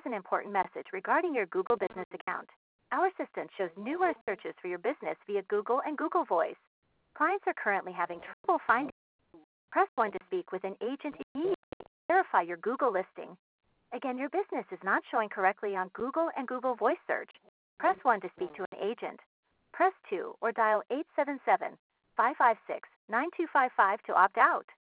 an important message regarding your Google Business account. Our assistant shows numerous searches for your business via Google and Google Voice. Clients are currently having trouble finding. Press 1 to speak with an agent immediately to verify your Google listing. Again, your business is not showing correctly on Google and Google Voice search. Press 1 to speak to an agent. Press 2 or dial 877-556-9255 to opt out.